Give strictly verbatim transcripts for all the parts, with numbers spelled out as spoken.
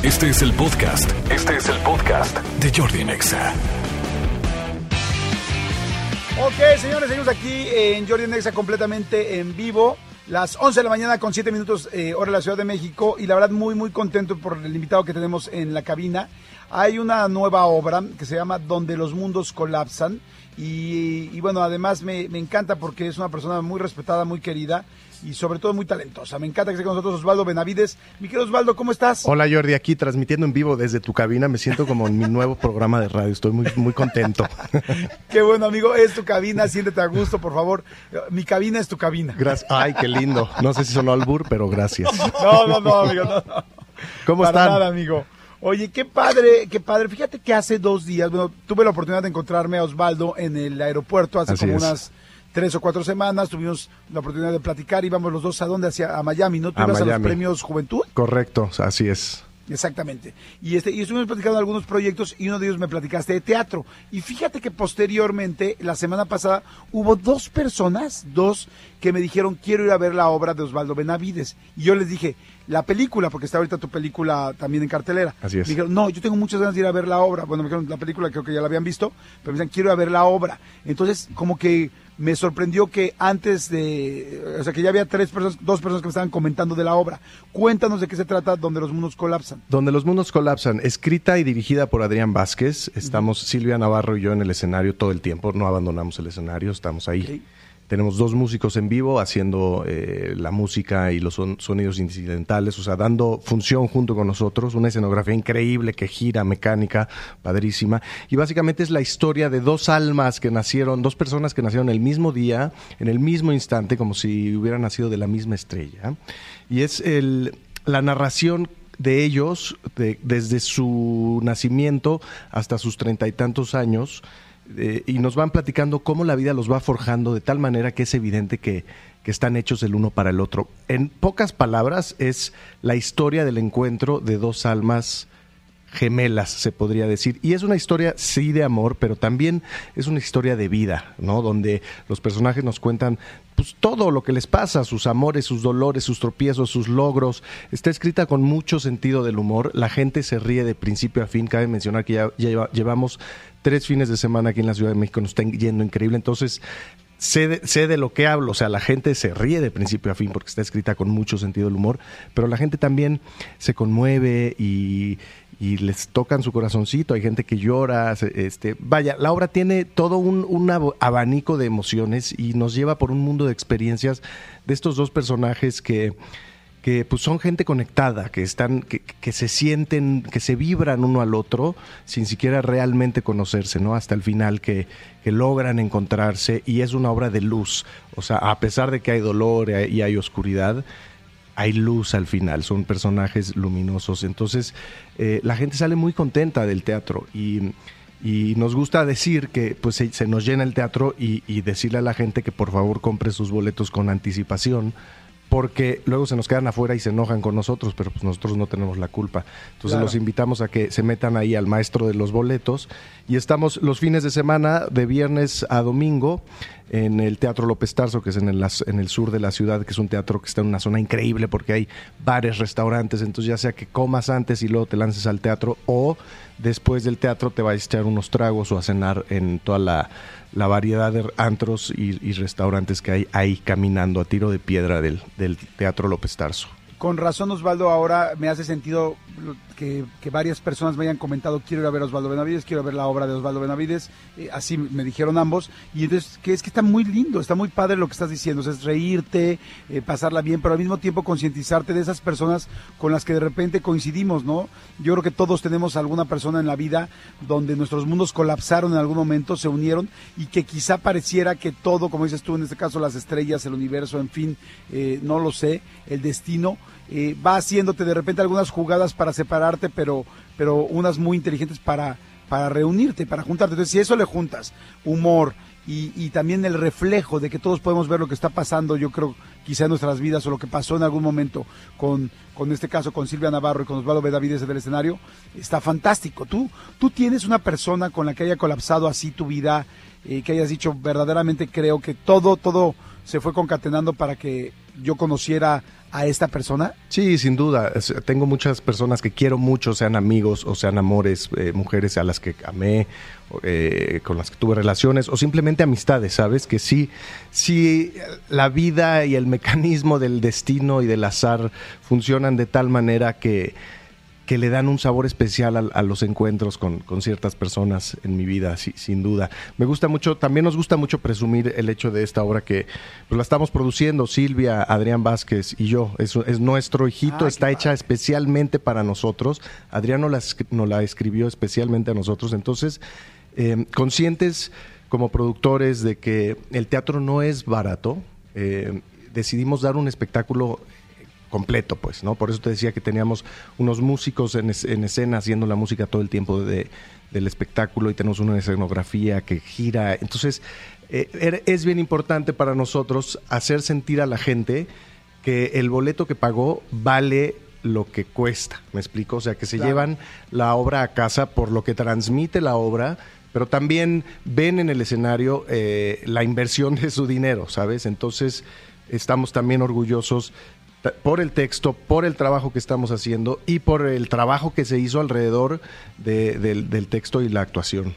Este es el podcast. Este es el podcast de Jordi Nexa. Ok, señores, seguimos aquí en Jordi Nexa completamente en vivo. Las once de la mañana con siete minutos, eh, hora de la Ciudad de México. Y la verdad muy, muy contento por el invitado que tenemos en la cabina. Hay una nueva obra que se llama Donde los mundos colapsan. Y, y bueno, además me, me encanta porque es una persona muy respetada, muy querida y sobre todo muy talentosa. Me encanta que esté con nosotros Osvaldo Benavides. Mi querido Osvaldo, ¿cómo estás? Hola Jordi, aquí transmitiendo en vivo desde tu cabina. Me siento como en mi nuevo programa de radio. Estoy muy, muy contento. Qué bueno, amigo. Es tu cabina. Siéntete a gusto, por favor. Mi cabina es tu cabina. Gracias. Ay, qué lindo. No sé si sonó albur, pero gracias. No, no, no, amigo. No, no. ¿Cómo Para están? nada, amigo. Oye, qué padre, qué padre. Fíjate que hace dos días, bueno, tuve la oportunidad de encontrarme a Osvaldo en el aeropuerto hace Así como es. unas tres o cuatro semanas. Tuvimos la oportunidad de platicar. Íbamos los dos a dónde, hacia a Miami, ¿no? ¿Tú A ibas a los Miami. premios Juventud? Correcto, así es. Exactamente. Y este y estuvimos platicando de algunos proyectos y uno de ellos me platicaste de teatro. Y fíjate que posteriormente, la semana pasada, hubo dos personas, dos, que me dijeron, quiero ir a ver la obra de Osvaldo Benavides. Y yo les dije, la película, porque está ahorita tu película también en cartelera. Así es. Me dijeron, no, yo tengo muchas ganas de ir a ver la obra. Bueno, me dijeron, la película creo que ya la habían visto, pero me decían, quiero ir a ver la obra. Entonces, como que me sorprendió que antes de, o sea, que ya había tres personas, dos personas que me estaban comentando de la obra. Cuéntanos de qué se trata Donde los mundos colapsan. Donde los mundos colapsan, escrita y dirigida por Adrián Vázquez. Estamos uh-huh. Silvia Navarro y yo en el escenario todo el tiempo. No abandonamos el escenario, estamos ahí. Okay. Tenemos dos músicos en vivo haciendo eh, la música y los son, sonidos incidentales, o sea, dando función junto con nosotros, una escenografía increíble que gira, mecánica, padrísima. Y básicamente es la historia de dos almas que nacieron, dos personas que nacieron el mismo día, en el mismo instante, como si hubieran nacido de la misma estrella. Y es el, la narración de ellos, de, desde su nacimiento hasta sus treinta y tantos años, Eh, y nos van platicando cómo la vida los va forjando de tal manera que es evidente que, que están hechos el uno para el otro. En pocas palabras, es la historia del encuentro de dos almas gemelas, se podría decir. Y es una historia, sí, de amor, pero también es una historia de vida, ¿no? Donde los personajes nos cuentan pues todo lo que les pasa, sus amores, sus dolores, sus tropiezos, sus logros. Está escrita con mucho sentido del humor. La gente se ríe de principio a fin. Cabe mencionar que ya, ya lleva, llevamos tres fines de semana aquí en la Ciudad de México. Nos está yendo increíble. Entonces, sé de, sé de lo que hablo. O sea, la gente se ríe de principio a fin porque está escrita con mucho sentido del humor. Pero la gente también se conmueve y... y les tocan su corazoncito, hay gente que llora, este, vaya, la obra tiene todo un, un abanico de emociones y nos lleva por un mundo de experiencias de estos dos personajes que, que pues son gente conectada, que están, que, que se sienten, que se vibran uno al otro sin siquiera realmente conocerse, ¿no? Hasta el final que, que logran encontrarse, y es una obra de luz, o sea, a pesar de que hay dolor y hay oscuridad, hay luz al final, son personajes luminosos. Entonces, eh, la gente sale muy contenta del teatro y, y nos gusta decir que pues se, se nos llena el teatro y, y decirle a la gente que por favor compre sus boletos con anticipación, porque luego se nos quedan afuera y se enojan con nosotros, pero pues nosotros no tenemos la culpa. Entonces claro, los invitamos a que se metan ahí al maestro de los boletos, y estamos los fines de semana de viernes a domingo en el Teatro López Tarso, que es en el, en el sur de la ciudad, que es un teatro que está en una zona increíble porque hay bares, restaurantes. Entonces ya sea que comas antes y luego te lances al teatro, o después del teatro te vayas a echar unos tragos o a cenar en toda la, la variedad de antros y, y restaurantes que hay ahí caminando a tiro de piedra del, del Teatro López Tarso. Con razón, Osvaldo, ahora me hace sentido que, que varias personas me hayan comentado, quiero ir a ver a Osvaldo Benavides, quiero ver la obra de Osvaldo Benavides, eh, así me dijeron ambos, y entonces que es que está muy lindo, está muy padre lo que estás diciendo, o sea, es reírte, eh, pasarla bien, pero al mismo tiempo concientizarte de esas personas con las que de repente coincidimos, ¿no? Yo creo que todos tenemos alguna persona en la vida donde nuestros mundos colapsaron en algún momento, se unieron, y que quizá pareciera que todo, como dices tú, en este caso las estrellas, el universo, en fin, eh, no lo sé, el destino, Eh, va haciéndote de repente algunas jugadas para separarte, pero pero unas muy inteligentes para, para reunirte, para juntarte. Entonces, si eso le juntas humor y, y también el reflejo de que todos podemos ver lo que está pasando, yo creo, quizá en nuestras vidas, o lo que pasó en algún momento con, con este caso, con Silvia Navarro y con Osvaldo Benavides del escenario, está fantástico. Tú, tú tienes una persona con la que haya colapsado así tu vida, eh, que hayas dicho, verdaderamente creo que todo, todo se fue concatenando para que yo conociera a esta persona? Sí, sin duda. Tengo muchas personas que quiero mucho, sean amigos o sean amores, eh, mujeres a las que amé, eh, con las que tuve relaciones o simplemente amistades, ¿sabes? Que sí, sí, la vida y el mecanismo del destino y del azar funcionan de tal manera que... que le dan un sabor especial a, a los encuentros con, con ciertas personas en mi vida, sí, sin duda. Me gusta mucho, también nos gusta mucho presumir el hecho de esta obra que pues, la estamos produciendo Silvia, Adrián Vázquez y yo. Es, es nuestro hijito, ah, está hecha padre. Especialmente para nosotros. Adrián nos la, nos la escribió especialmente a nosotros. Entonces, eh, conscientes como productores de que el teatro no es barato, eh, decidimos dar un espectáculo completo, pues, ¿no? Por eso te decía que teníamos unos músicos en, es, en escena haciendo la música todo el tiempo de, del espectáculo y tenemos una escenografía que gira. Entonces, eh, es bien importante para nosotros hacer sentir a la gente que el boleto que pagó vale lo que cuesta, ¿me explico? O sea, que se claro. llevan la obra a casa por lo que transmite la obra, pero también ven en el escenario eh, la inversión de su dinero, ¿sabes? Entonces, estamos también orgullosos por el texto, por el trabajo que estamos haciendo y por el trabajo que se hizo alrededor de, de, del texto y la actuación.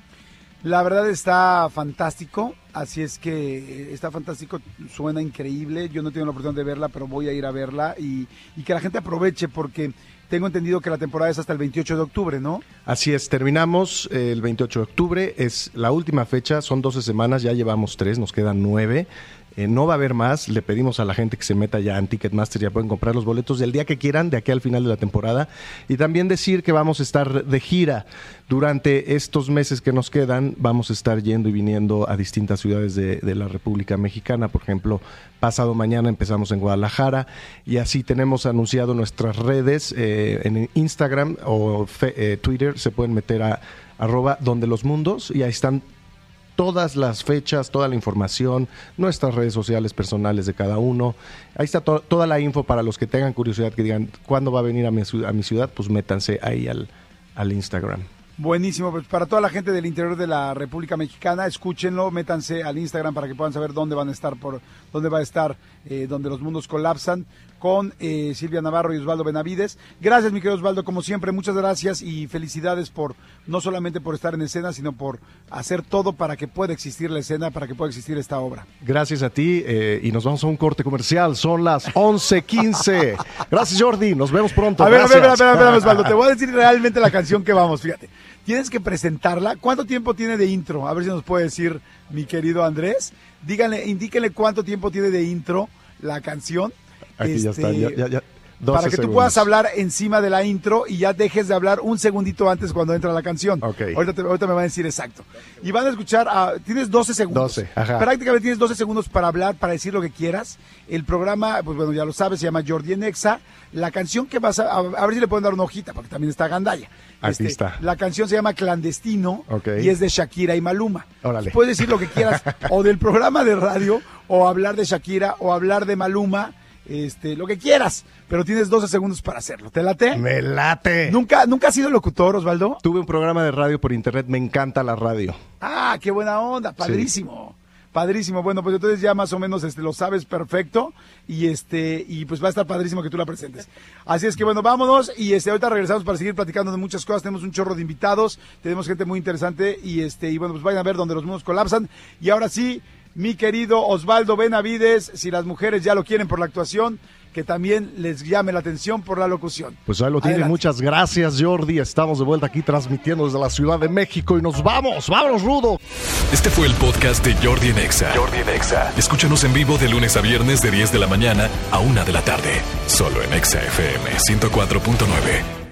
La verdad está fantástico, así es que está fantástico, suena increíble. Yo no tengo la oportunidad de verla, pero voy a ir a verla y, y que la gente aproveche porque tengo entendido que la temporada es hasta el veintiocho de octubre, ¿no? Así es, terminamos el veintiocho de octubre, es la última fecha, son doce semanas, ya llevamos tres, nos quedan nueve. Eh, no va a haber más, le pedimos a la gente que se meta ya en Ticketmaster, ya pueden comprar los boletos del día que quieran, de aquí al final de la temporada. Y también decir que vamos a estar de gira durante estos meses que nos quedan, vamos a estar yendo y viniendo a distintas ciudades de, de la República Mexicana. Por ejemplo, pasado mañana empezamos en Guadalajara y así tenemos anunciado nuestras redes, eh, en Instagram o fe, eh, Twitter, se pueden meter a arroba donde los mundos y ahí están todas las fechas, toda la información, nuestras redes sociales personales de cada uno. Ahí está to- toda la info para los que tengan curiosidad, que digan cuándo va a venir a mi, a mi ciudad, pues métanse ahí al, al Instagram. Buenísimo, pues para toda la gente del interior de la República Mexicana, escúchenlo, métanse al Instagram para que puedan saber dónde van a estar, por dónde va a estar, eh, donde los mundos colapsan, con eh, Silvia Navarro y Osvaldo Benavides. Gracias, mi querido Osvaldo, como siempre, muchas gracias y felicidades por, no solamente por estar en escena, sino por hacer todo para que pueda existir la escena, para que pueda existir esta obra. Gracias a ti, eh, y nos vamos a un corte comercial, son las once quince. Gracias, Jordi, nos vemos pronto. A ver, gracias. a ver, a ver, a ver, a ver, Osvaldo, te voy a decir realmente la canción que vamos, fíjate. Tienes que presentarla. ¿Cuánto tiempo tiene de intro? A ver si nos puede decir mi querido Andrés. Díganle, indíquenle cuánto tiempo tiene de intro la canción. Aquí este, ya está, ya, ya, ya. Para que segundos. Tú puedas hablar encima de la intro y ya dejes de hablar un segundito antes cuando entra la canción. Okay. Ahorita, te, ahorita me va a decir exacto. Y van a escuchar, uh, tienes doce segundos. doce, ajá. Prácticamente tienes doce segundos para hablar, para decir lo que quieras. El programa, pues bueno, ya lo sabes, se llama Jordi en Exa. La canción que vas a, a, a ver si le pueden dar una hojita, porque también está Gandaya. Aquí este, está. La canción se llama Clandestino, okay. Y es de Shakira y Maluma. Órale. Puedes decir lo que quieras, o del programa de radio, o hablar de Shakira, o hablar de Maluma. Este, lo que quieras, pero tienes doce segundos para hacerlo. ¿Te late? Me late. ¿Nunca, ¿Nunca has sido locutor, Osvaldo? Tuve un programa de radio por internet, me encanta la radio. Ah, qué buena onda, padrísimo. Sí. Padrísimo. Bueno, pues entonces ya más o menos este lo sabes perfecto y este y pues va a estar padrísimo que tú la presentes. Así es que bueno, vámonos y este ahorita regresamos para seguir platicando de muchas cosas. Tenemos un chorro de invitados, tenemos gente muy interesante y este y bueno, pues vayan a ver donde los mundos colapsan. Y ahora sí, mi querido Osvaldo Benavides, si las mujeres ya lo quieren por la actuación, que también les llame la atención por la locución. Pues ahí lo tiene. Adelante. Muchas gracias, Jordi. Estamos de vuelta aquí transmitiendo desde la Ciudad de México y nos vamos. ¡Vámonos, Rudo! Este fue el podcast de Jordi en Exa. Jordi en Exa. Escúchanos en vivo de lunes a viernes de diez de la mañana a una de la tarde. Solo en Exa F M ciento cuatro punto nueve.